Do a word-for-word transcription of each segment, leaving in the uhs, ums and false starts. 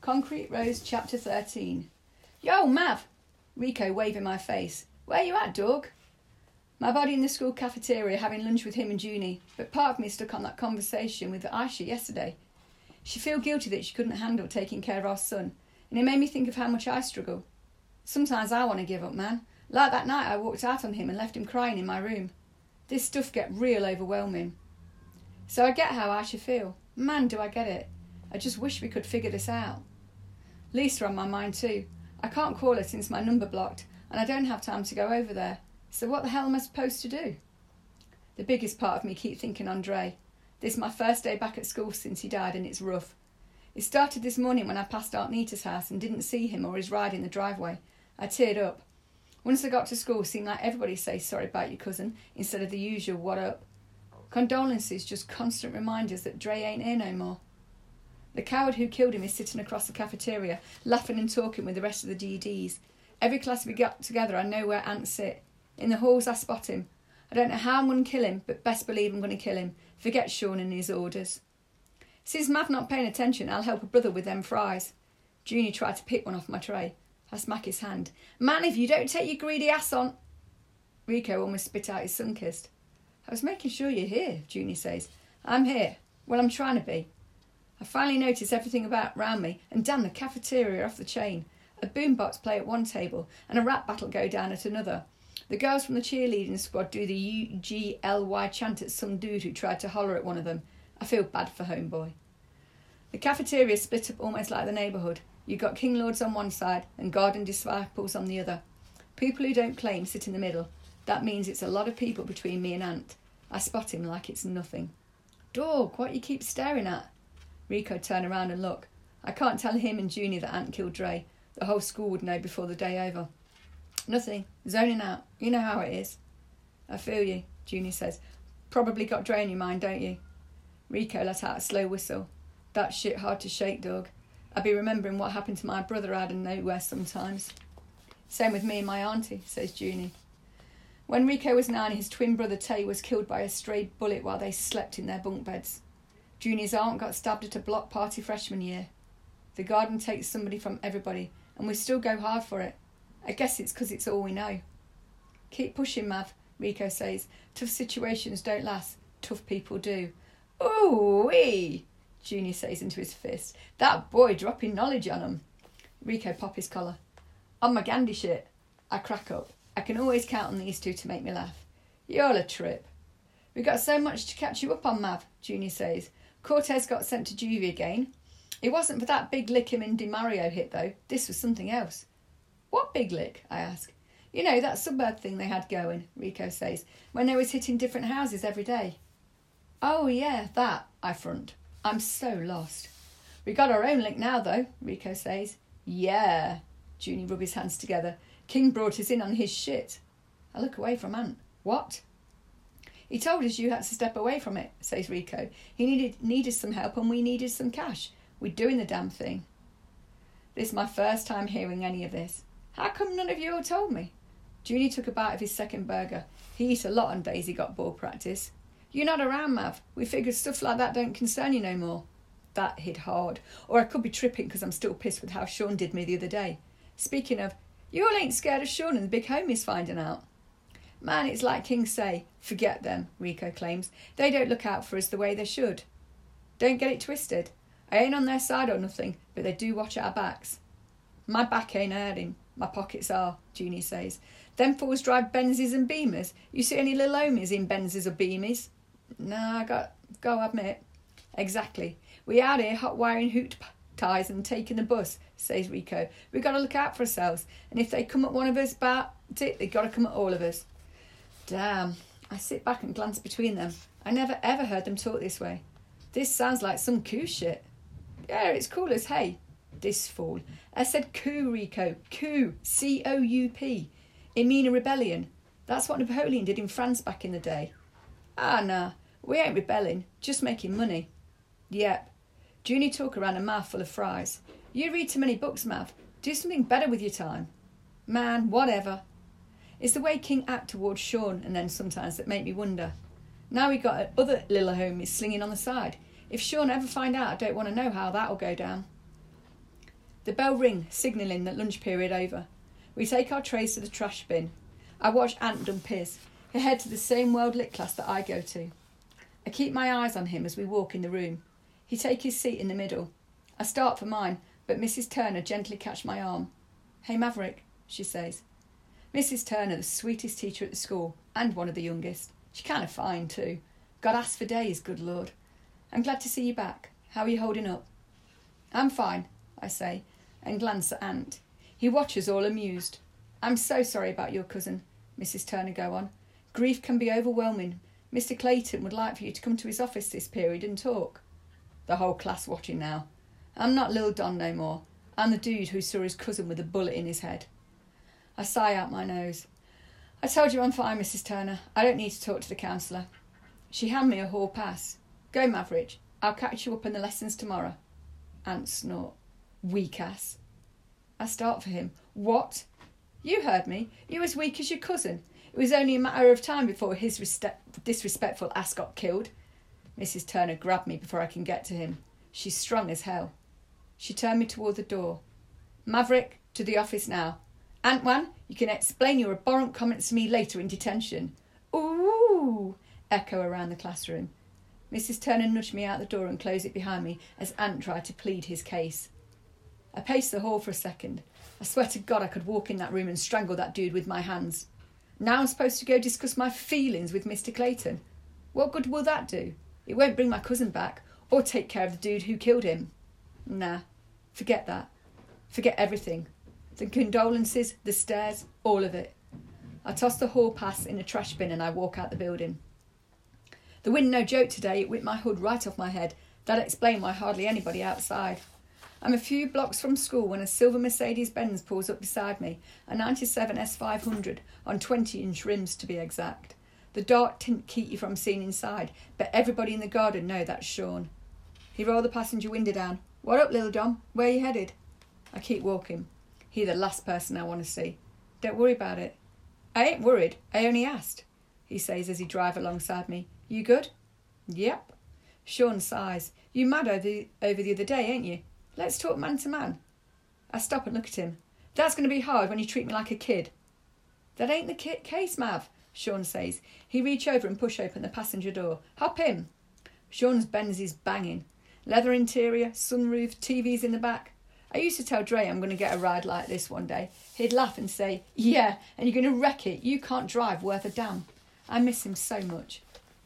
Concrete Rose, Chapter thirteen. Yo, Mav! Rico waving my face. Where you at, dog? My buddy in the school cafeteria having lunch with him and Junie, but part of me stuck on that conversation with Aisha yesterday. She feel guilty that she couldn't handle taking care of our son, and it made me think of how much I struggle. Sometimes I want to give up, man. Like that night I walked out on him and left him crying in my room. This stuff get real overwhelming. So I get how Aisha feel. Man, do I get it. I just wish we could figure this out. Lisa on my mind too. I can't call her since my number blocked, and I don't have time to go over there. So what the hell am I supposed to do? The biggest part of me keep thinking Andre. This is my first day back at school since he died, and it's rough. It started this morning when I passed Aunt Nita's house and didn't see him or his ride in the driveway. I teared up. Once I got to school, it seemed like everybody say sorry about your cousin instead of the usual what up. Condolences, just constant reminders that Dre ain't here no more. The coward who killed him is sitting across the cafeteria, laughing and talking with the rest of the D Ds. Every class we got together, I know where Ants sit. In the halls, I spot him. I don't know how I'm going to kill him, but best believe I'm going to kill him. Forget Sean and his orders. Since Mav not paying attention, I'll help a brother with them fries. Junie tried to pick one off my tray. I smack his hand. Man, if you don't take your greedy ass on... Rico almost spit out his sun-kissed. I was making sure you're here, Junie says. I'm here. Well, I'm trying to be. I finally notice everything about round me, and damn the cafeteria off the chain. A boombox play at one table, and a rap battle go down at another. The girls from the cheerleading squad do the U G L Y chant at some dude who tried to holler at one of them. I feel bad for homeboy. The cafeteria split up almost like the neighbourhood. You've got King Lords on one side and Garden Disciples on the other. People who don't claim sit in the middle. That means it's a lot of people between me and Ant. I spot him like it's nothing. Dog, what you keep staring at? Rico turn around and look. I can't tell him and Junie that Ant killed Dre. The whole school would know before the day over. Nothing. Zoning out. You know how it is. I feel you, Junie says. Probably got Dre in your mind, don't you? Rico let out a slow whistle. That shit hard to shake, dog. I be remembering what happened to my brother out of nowhere sometimes. Same with me and my auntie, says Junie. When Rico was nine, his twin brother Tay was killed by a stray bullet while they slept in their bunk beds. Junie's aunt got stabbed at a block party freshman year. The garden takes somebody from everybody, and we still go hard for it. I guess it's because it's all we know. Keep pushing, Mav, Rico says. Tough situations don't last. Tough people do. Ooh-wee, Junie says into his fist. That boy dropping knowledge on him. Rico pop his collar. On my Gandhi shit. I crack up. I can always count on these two to make me laugh. You're a trip. We got so much to catch you up on, Mav, Junie says. Cortez got sent to juvie again. It wasn't for that big lick him and DiMario hit, though. This was something else. What big lick? I ask. You know, that suburb thing they had going, Rico says, when they was hitting different houses every day. Oh, yeah, that, I front. I'm so lost. We got our own lick now, though, Rico says. Yeah, Junie rub his hands together. King brought us in on his shit. I look away from Ant. What? He told us you had to step away from it, says Rico. He needed needed some help and we needed some cash. We're doing the damn thing. This is my first time hearing any of this. How come none of you all told me? Junie took a bite of his second burger. He eat a lot on days he got ball practice. You're not around, Mav. We figured stuff like that don't concern you no more. That hit hard. Or I could be tripping because I'm still pissed with how Sean did me the other day. Speaking of, you all ain't scared of Sean and the big homies finding out. Man, it's like King say, forget them, Rico claims. They don't look out for us the way they should. Don't get it twisted. I ain't on their side or nothing, but they do watch our backs. My back ain't hurting. My pockets are, Junie says. Them fools drive Benzes and Beamers. You see any little homies in Benzes or Beamers? Nah, I got go admit. Exactly. We out here hot wiring hoot ties and taking the bus, says Rico. We got to look out for ourselves, and if they come at one of us, but it, they got to come at all of us. Damn. I sit back and glance between them. I never ever heard them talk this way. This sounds like some coup shit. Yeah, it's cool as hey. This fool. I said coup, Rico. Coup. C O U P. It mean a rebellion. That's what Napoleon did in France back in the day. Ah, nah. We ain't rebelling. Just making money. Yep. Junie talk around a mouthful of fries. You read too many books, Mav. Do something better with your time. Man, whatever. It's the way King act towards Sean and then sometimes that make me wonder. Now we got other little homies slinging on the side. If Sean ever find out, I don't want to know how that'll go down. The bell rings, signalling that lunch period over. We take our trays to the trash bin. I watch Ant dump his. He head to the same world lit class that I go to. I keep my eyes on him as we walk in the room. He takes his seat in the middle. I start for mine, but Missus Turner gently catches my arm. "Hey, Maverick," she says. Missus Turner, the sweetest teacher at the school, and one of the youngest. She kind of fine too. Got asked for days, good Lord. "I'm glad to see you back. How are you holding up?" "I'm fine," I say, and glance at Ant. He watches all amused. "I'm so sorry about your cousin," Missus Turner go on. "Grief can be overwhelming. Mister Clayton would like for you to come to his office this period and talk." The whole class watching now. I'm not Lil Don no more. I'm the dude who saw his cousin with a bullet in his head. I sigh out my nose. "I told you I'm fine, Missus Turner. I don't need to talk to the counsellor." She handed me a hall pass. "Go, Maverick. I'll catch you up in the lessons tomorrow." Ant snort. "Weak ass." I start for him. "What? You heard me. You as weak as your cousin. It was only a matter of time before his reste- disrespectful ass got killed." Missus Turner grabbed me before I can get to him. She's strong as hell. She turned me toward the door. "Maverick, to the office now. Antwan, you can explain your abhorrent comments to me later in detention." "Ooh!" echo around the classroom. Missus Turner nudged me out the door and closed it behind me as Ant tried to plead his case. I paced the hall for a second. I swear to God I could walk in that room and strangle that dude with my hands. Now I'm supposed to go discuss my feelings with Mister Clayton. What good will that do? It won't bring my cousin back or take care of the dude who killed him. Nah, forget that. Forget everything. The condolences, the stares, all of it. I toss the hall pass in a trash bin and I walk out the building. The wind no joke today, it whipped my hood right off my head. That explained why hardly anybody outside. I'm a few blocks from school when a silver Mercedes-Benz pulls up beside me, a ninety-seven S five hundred, on twenty-inch rims to be exact. The dark tint keep you from seeing inside, but everybody in the garden know that's Sean. He rolled the passenger window down. "What up, Lil Dom? Where you headed?" I keep walking. He the last person I want to see. "Don't worry about it." "I ain't worried. I only asked," he says as he drives alongside me. "You good?" "Yep." Sean sighs. "You mad over the, over the other day, ain't you? Let's talk man to man." I stop and look at him. "That's going to be hard when you treat me like a kid." "That ain't the ki- case, Mav," Sean says. He reach over and push open the passenger door. "Hop in." Sean's Benz is banging. Leather interior, sunroof, T Vs in the back. I used to tell Dre I'm going to get a ride like this one day. He'd laugh and say, "Yeah, and you're going to wreck it. You can't drive worth a damn." I miss him so much.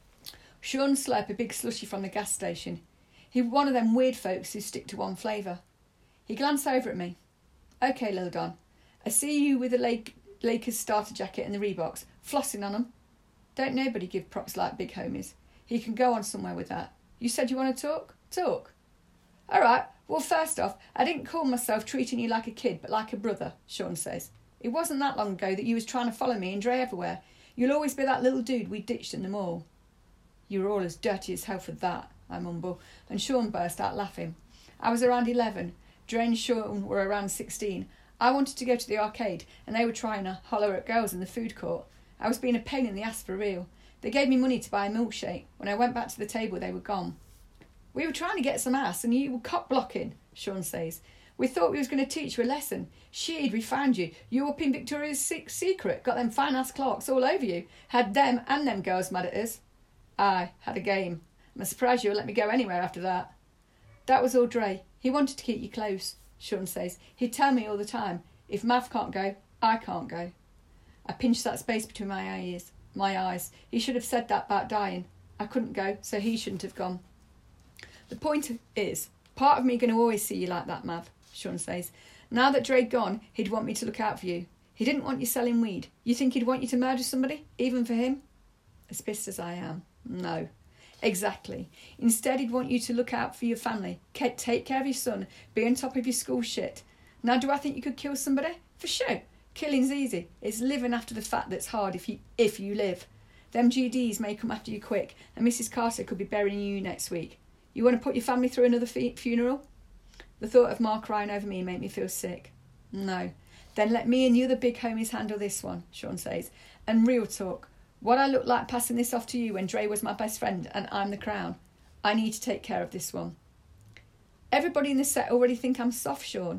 Sean slurped a big slushy from the gas station. He's one of them weird folks who stick to one flavour. He glanced over at me. "OK, Lil Don, I see you with the Lake- Lakers starter jacket and the Reeboks, flossing on them. Don't nobody give props like big homies. He can go on somewhere with that. You said you want to talk? Talk." "All right, well, first off, I didn't call myself treating you like a kid, but like a brother," Sean says. "It wasn't that long ago that you was trying to follow me and Dre everywhere. You'll always be that little dude we ditched in the mall." "You were all as dirty as hell for that," I mumble, and Sean burst out laughing. "I was around eleven. Dre and Sean were around sixteen. I wanted to go to the arcade, and they were trying to holler at girls in the food court. I was being a pain in the ass for real. They gave me money to buy a milkshake. When I went back to the table, they were gone." "We were trying to get some ass, and you were cop blocking," Sean says. "We thought we was going to teach you a lesson. Shit, we found you. You up in Victoria's Secret, got them fine-ass clocks all over you. Had them and them girls mad at us." "Aye, had a game. I'm surprised you'll let me go anywhere after that." "That was all Dre. He wanted to keep you close," Sean says. "He'd tell me all the time, if Mav can't go, I can't go." I pinched that space between my ears, my eyes. He should have said that about dying. I couldn't go, so he shouldn't have gone. "The point is, part of me going to always see you like that, Mav," Sean says. "Now that Dre'd gone, he'd want me to look out for you. He didn't want you selling weed. You think he'd want you to murder somebody, even for him?" As pissed as I am, no. Exactly. Instead, he'd want you to look out for your family, take care of your son, be on top of your school shit. Now, do I think you could kill somebody? For sure. Killing's easy. It's living after the fact that's hard if you if you live. Them G Ds may come after you quick, and Missus Carter could be burying you next week. You want to put your family through another f- funeral? The thought of Ma crying over me made me feel sick. No. Then let me and the other big homies handle this one, Sean says. And real talk, what I look like passing this off to you when Dre was my best friend and I'm the crown? I need to take care of this one. Everybody in the set already think I'm soft, Sean.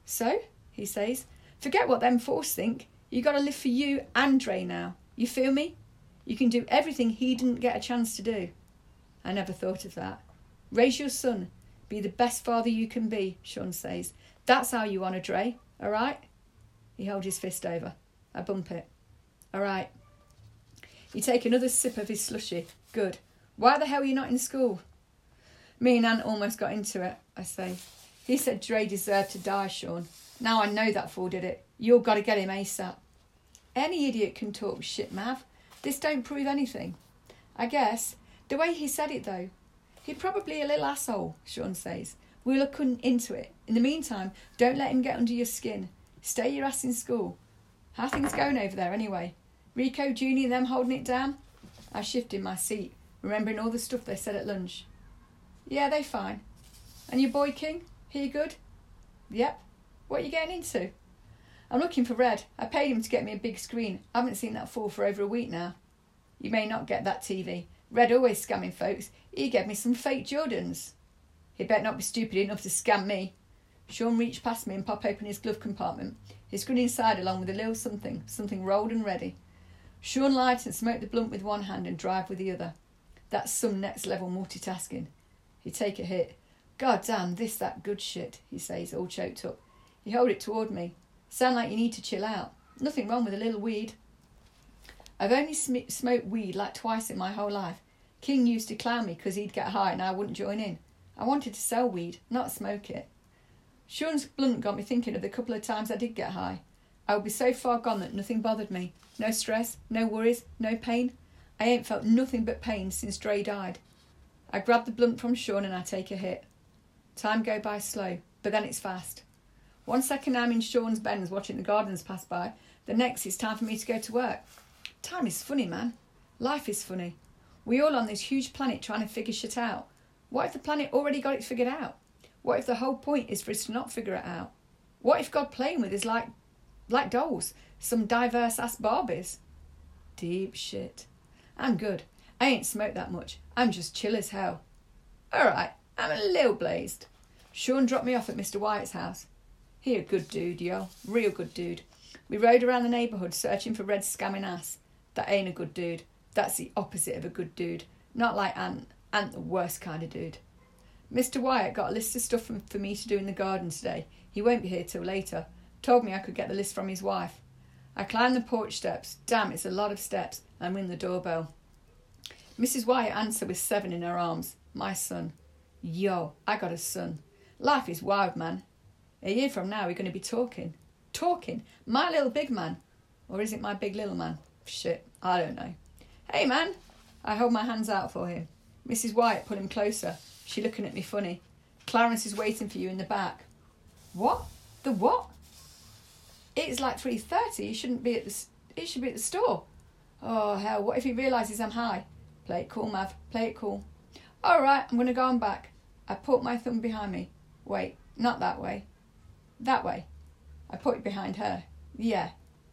So, he says, forget what them force think. You got to live for you and Dre now. You feel me? You can do everything he didn't get a chance to do. I never thought of that. Raise your son. Be the best father you can be, Sean says. That's how you honour Dre, all right? He holds his fist over. I bump it. All right. You take another sip of his slushy. Good. Why the hell are you not in school? Me and Aunt almost got into it, I say. He said Dre deserved to die, Sean. Now I know that fool did it. You've got to get him ASAP. Any idiot can talk shit, Mav. This don't prove anything. I guess. The way he said it, though. He's probably a little asshole, Sean says. We'll look into it. In the meantime, don't let him get under your skin. Stay your ass in school. How are things going over there, anyway? Rico, Junie and them holding it down? I shift in my seat, remembering all the stuff they said at lunch. Yeah, they fine. And your boy King? He good? Yep. What are you getting into? I'm looking for Red. I paid him to get me a big screen. I haven't seen that fool for over a week now. You may not get that T V. Red always scamming folks. He gave me some fake Jordans. He better not be stupid enough to scam me. Sean reached past me and popped open his glove compartment. His gun inside along with a little something, something rolled and ready. Sean lights and smoked the blunt with one hand and drive with the other. That's some next level multitasking. He take a hit. God damn, this that good shit, he says, all choked up. He hold it toward me. Sound like you need to chill out. Nothing wrong with a little weed. I've only sm- smoked weed like twice in my whole life. King used to clown me because he'd get high and I wouldn't join in. I wanted to sell weed, not smoke it. Sean's blunt got me thinking of the couple of times I did get high. I would be so far gone that nothing bothered me. No stress, no worries, no pain. I ain't felt nothing but pain since Dre died. I grab the blunt from Sean and I take a hit. Time go by slow, but then it's fast. One second I'm in Sean's Benz watching the gardens pass by. The next it's time for me to go to work. Time is funny, man. Life is funny. We all on this huge planet trying to figure shit out. What if the planet already got it figured out? What if the whole point is for us to not figure it out? What if God playing with us like, like dolls? Some diverse-ass Barbies? Deep shit. I'm good. I ain't smoked that much. I'm just chill as hell. All right, I'm a little blazed. Sean dropped me off at Mister Wyatt's house. He a good dude, yo. Real good dude. We rode around the neighbourhood searching for Red's scamming ass. That ain't a good dude. That's the opposite of a good dude. Not like Ant. Ant the worst kind of dude. Mister Wyatt got a list of stuff for, for me to do in the garden today. He won't be here till later. Told me I could get the list from his wife. I climbed the porch steps. Damn, it's a lot of steps. And ring the doorbell. Missus Wyatt answered with seven in her arms. My son. Yo, I got a son. Life is wild, man. A year from now we're going to be talking. Talking? My little big man. Or is it my big little man? Shit, I don't know. Hey, man. I hold my hands out for him. Missus Wyatt pulled him closer. She looking at me funny. Clarence is waiting for you in the back. What? The what? It's like three thirty. He shouldn't be at the... He should be at the store. Oh, hell, what if he realises I'm high? Play it cool, Mav. Play it cool. All right, I'm going to go on back. I put my thumb behind me. Wait, not that way. That way. I put it behind her. Yeah.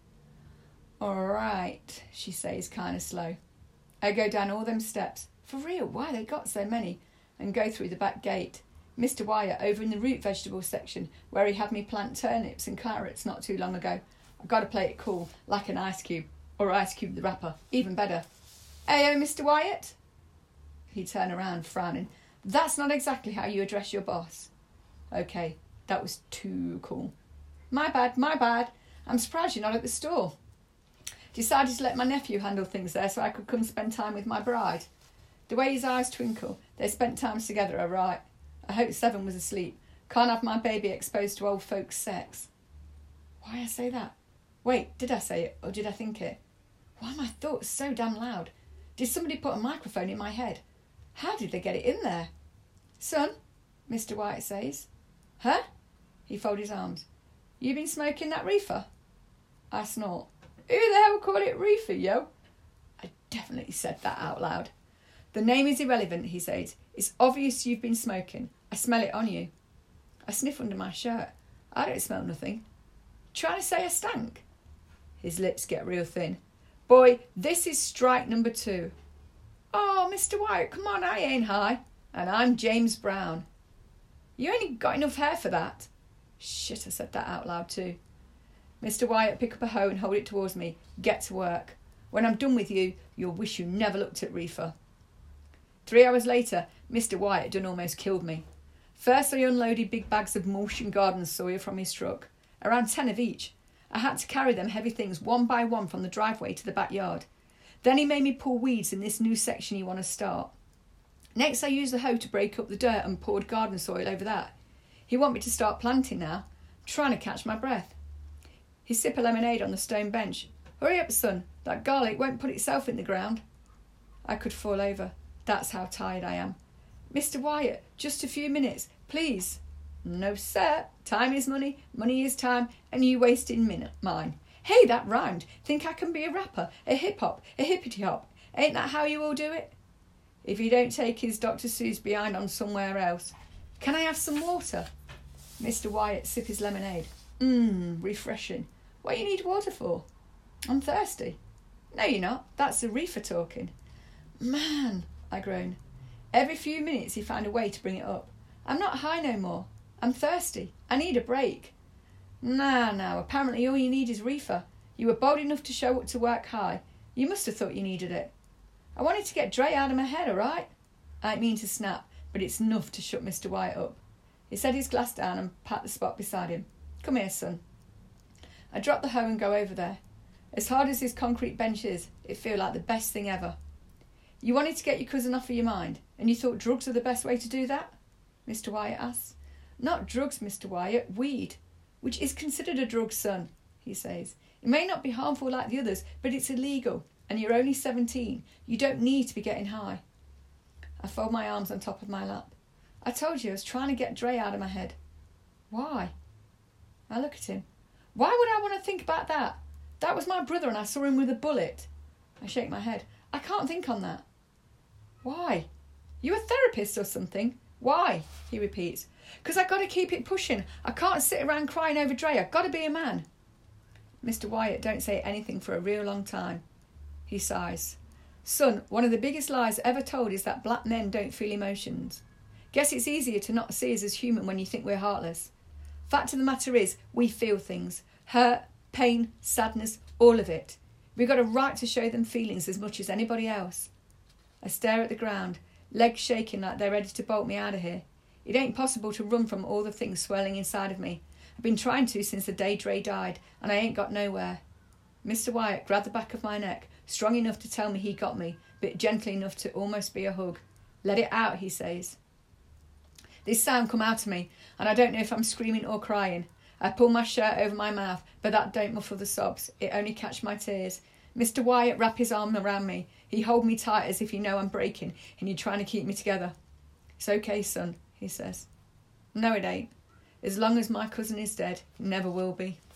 All right, she says, kind of slow. I go down all them steps. For real, why they got so many? And go through the back gate. Mister Wyatt over in the root vegetable section where he had me plant turnips and carrots not too long ago. I've got to play it cool, like an ice cube. Or Ice Cube the rapper. Even better. Heyo, Mister Wyatt? He turned around, frowning. That's not exactly how you address your boss. Okay, that was too cool. My bad, my bad. I'm surprised you're not at the store. Decided to let my nephew handle things there so I could come spend time with my bride. The way his eyes twinkle, they spent time together, all right. I hope Seven was asleep. Can't have my baby exposed to old folks' sex. Why I say that? Wait, did I say it or did I think it? Why are my thoughts so damn loud? Did somebody put a microphone in my head? How did they get it in there? Son, Mister Wyatt says. Huh? He folded his arms. You been smoking that reefer? I snort. Who the hell called it reefer, yo? I definitely said that out loud. The name is irrelevant, he says. It's obvious you've been smoking. I smell it on you. I sniff under my shirt. I don't smell nothing. Trying to say I stank? His lips get real thin. Boy, this is strike number two. Oh, Mister Wyatt, come on, I ain't high. And I'm James Brown. You ain't got enough hair for that. Shit, I said that out loud too. Mister Wyatt, pick up a hoe and hold it towards me. Get to work. When I'm done with you, you'll wish you never looked at reefer. Three hours later, Mister Wyatt done almost killed me. First, I unloaded big bags of mulch and garden soil from his truck, around ten of each. I had to carry them heavy things one by one from the driveway to the backyard. Then he made me pull weeds in this new section you want to start. Next, I used the hoe to break up the dirt and poured garden soil over that. He want me to start planting now. I'm trying to catch my breath. He sipped a lemonade on the stone bench. Hurry up, son. That garlic won't put itself in the ground. I could fall over. That's how tired I am. Mister Wyatt, just a few minutes, please. No, sir. Time is money, money is time, and you wasting minute mine. Hey, that rhymed. Think I can be a rapper, a hip-hop, a hippity-hop. Ain't that how you all do it? If you don't take his Doctor Seuss behind on somewhere else. Can I have some water? Mister Wyatt sipped his lemonade. Mmm, refreshing. What you need water for? I'm thirsty. No, you're not. That's the reefer talking. Man, I groaned. Every few minutes he found a way to bring it up. I'm not high no more. I'm thirsty. I need a break. Nah, now, apparently all you need is reefer. You were bold enough to show up to work high. You must have thought you needed it. I wanted to get Dre out of my head, all right? I didn't mean to snap, but it's enough to shut Mister Wyatt up. He set his glass down and pat the spot beside him. Come here, son. I drop the hoe and go over there. As hard as this concrete bench is, it feel like the best thing ever. You wanted to get your cousin off of your mind, and you thought drugs are the best way to do that? Mister Wyatt asks. Not drugs, Mister Wyatt, weed, which is considered a drug, son, he says. It may not be harmful like the others, but it's illegal, and you're only seventeen. You don't need to be getting high. I fold my arms on top of my lap. I told you I was trying to get Dre out of my head. Why? I look at him. Why would I want to think about that? That was my brother and I saw him with a bullet. I shake my head. I can't think on that. Why? You a therapist or something? Why? He repeats. Because I got to keep it pushing. I can't sit around crying over Dre. I've got to be a man. Mister Wyatt don't say anything for a real long time. He sighs. Son, one of the biggest lies ever told is that black men don't feel emotions. Guess it's easier to not see us as human when you think we're heartless. Fact of the matter is, we feel things. Hurt, pain, sadness, all of it. We've got a right to show them feelings as much as anybody else. I stare at the ground, legs shaking like they're ready to bolt me out of here. It ain't possible to run from all the things swirling inside of me. I've been trying to since the day Dre died, and I ain't got nowhere. Mister Wyatt grabbed the back of my neck, strong enough to tell me he got me, but gentle enough to almost be a hug. Let it out, he says. This sound come out of me, and I don't know if I'm screaming or crying. I pull my shirt over my mouth, but that don't muffle the sobs. It only catch my tears. Mister Wyatt wrap his arm around me. He hold me tight as if he know I'm breaking, and he's trying to keep me together. It's okay, son, he says. No, it ain't. As long as my cousin is dead, it never will be.